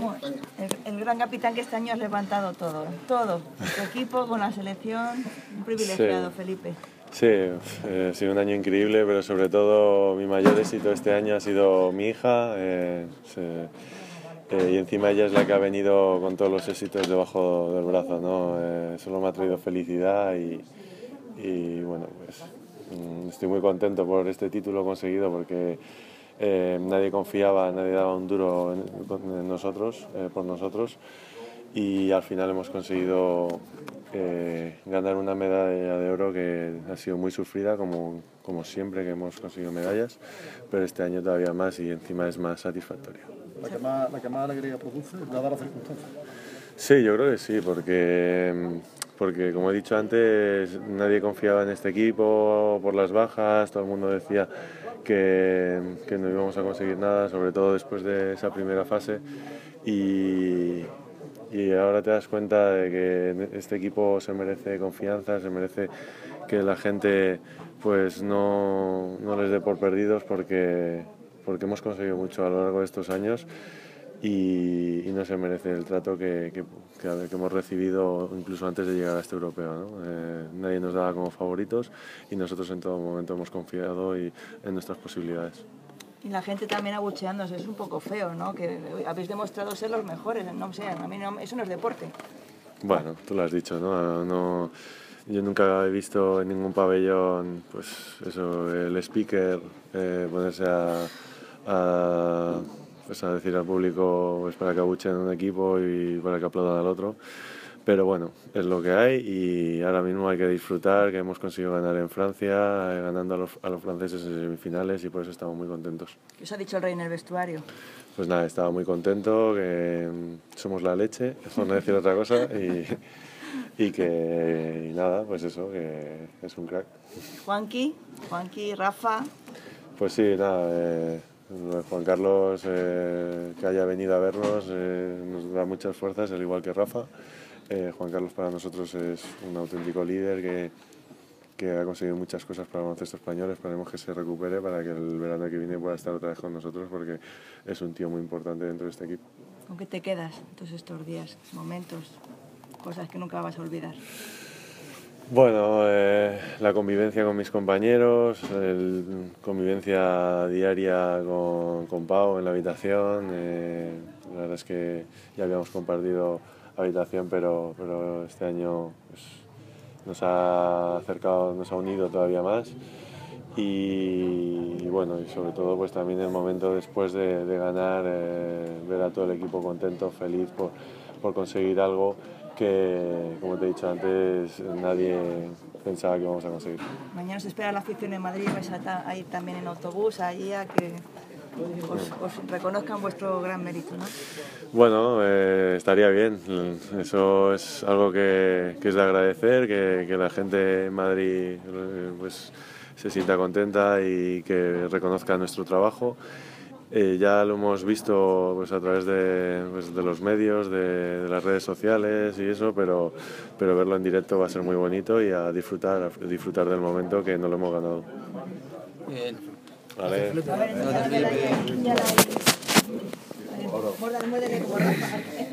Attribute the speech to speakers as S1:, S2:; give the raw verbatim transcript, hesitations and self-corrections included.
S1: Bueno, el, el gran capitán que este año has levantado todo, todo, tu equipo con la selección, un privilegiado, sí. Felipe.
S2: Sí, eh, ha sido un año increíble, pero sobre todo mi mayor éxito este año ha sido mi hija, eh, se, eh, y encima ella es la que ha venido con todos los éxitos debajo del brazo, ¿no? Eh, solo me ha traído felicidad y, y bueno, pues estoy muy contento por este título conseguido porque eh, nadie confiaba, nadie daba un duro en, en nosotros, eh, por nosotros, y al final hemos conseguido eh, ganar una medalla de oro que ha sido muy sufrida, como, como siempre que hemos conseguido medallas, pero este año todavía más y encima es más satisfactorio.
S3: ¿La que más, la que más alegría produce, dada las circunstancias?
S2: Sí, yo creo que sí, porque, porque como he dicho antes, nadie confiaba en este equipo por las bajas, todo el mundo decía que, que no íbamos a conseguir nada, sobre todo después de esa primera fase, y, y ahora te das cuenta de que este equipo se merece confianza, se merece que la gente pues no, no les dé por perdidos porque, porque hemos conseguido mucho a lo largo de estos años. Y, y no se merece el trato que, que, que, que hemos recibido incluso antes de llegar a este europeo, ¿no? Eh, nadie nos daba como favoritos y nosotros en todo momento hemos confiado y, en nuestras posibilidades.
S1: Y la gente también abucheándose, es un poco feo, ¿no? Que habéis demostrado ser los mejores, no sé, a mí no, eso no es deporte.
S2: Bueno, tú lo has dicho, ¿no? no yo nunca he visto en ningún pabellón, pues eso, el speaker eh, ponerse a, a pues a decir al público pues para que abuchen a un equipo y para que aplaudan al otro, pero bueno, es lo que hay y ahora mismo hay que disfrutar que hemos conseguido ganar en Francia, eh, ganando a los, a los franceses en semifinales y por eso estamos muy contentos.
S1: ¿Qué os ha dicho el rey en el vestuario?
S2: Pues nada, estaba muy contento, que somos la leche, por no decir otra cosa, y, y que y nada, pues eso, que es un crack.
S1: Juanqui, Juanqui, Rafa.
S2: Pues sí, nada, eh, Juan Carlos, eh, que haya venido a vernos, eh, nos da muchas fuerzas, al igual que Rafa. Eh, Juan Carlos para nosotros es un auténtico líder que, que ha conseguido muchas cosas para el baloncesto español. Esperemos que se recupere para que el verano que viene pueda estar otra vez con nosotros porque es un tío muy importante dentro de este equipo.
S1: ¿Con qué te quedas todos estos días, momentos, cosas que nunca vas a olvidar?
S2: Bueno, eh, la convivencia con mis compañeros, la convivencia diaria con, con Pau en la habitación. Eh, la verdad es que ya habíamos compartido habitación, pero, pero este año pues, nos ha acercado, nos ha unido todavía más. Y, y bueno, y sobre todo pues también el momento después de, de ganar, eh, ver a todo el equipo contento, feliz por, por conseguir algo que, como te he dicho antes, nadie pensaba que íbamos a conseguir.
S1: Mañana se espera la afición en Madrid, vais a ir también en autobús allí a que os, os reconozcan vuestro gran mérito, ¿no?
S2: Bueno, eh, estaría bien, eso es algo que, que es de agradecer, que, que la gente en Madrid eh, pues, se sienta contenta y que reconozca nuestro trabajo. Eh, ya lo hemos visto pues, a través de, pues, de los medios, de, de las redes sociales y eso, pero, pero verlo en directo va a ser muy bonito y a disfrutar, a disfrutar del momento que no lo hemos ganado.
S3: Bien.
S2: Vale.
S3: Vale.